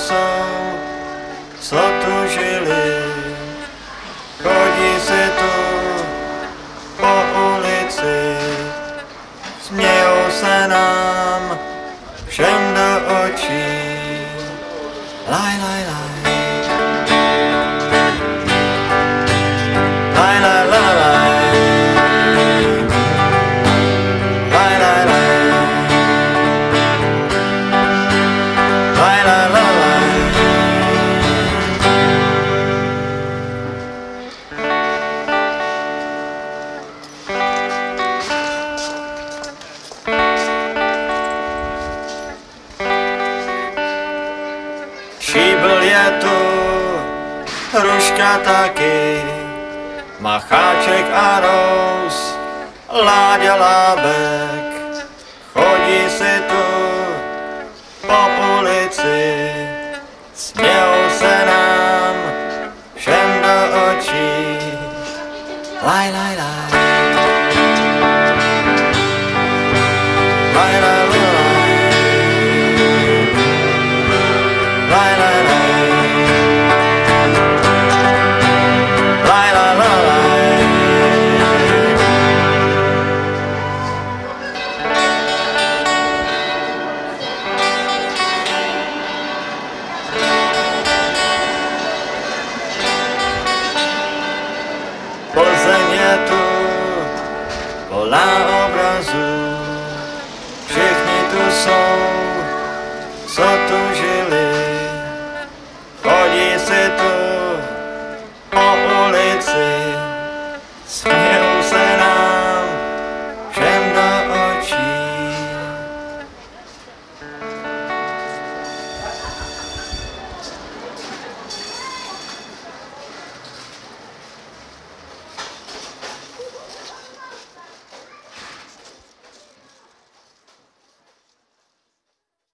jsou, co tu žili. Chodí si tu po ulici, smějou se nám všem do očí. Laj, laj, laj. Laj, laj, laj, laj. Laj, laj, laj. Laj, laj, laj, laj. Šíbl je tu, hruška taky, Macháček a Rous, Láďa Lábek. Chodí si tu po ulici, smějou se nám všem do očí. Laj, laj, laj.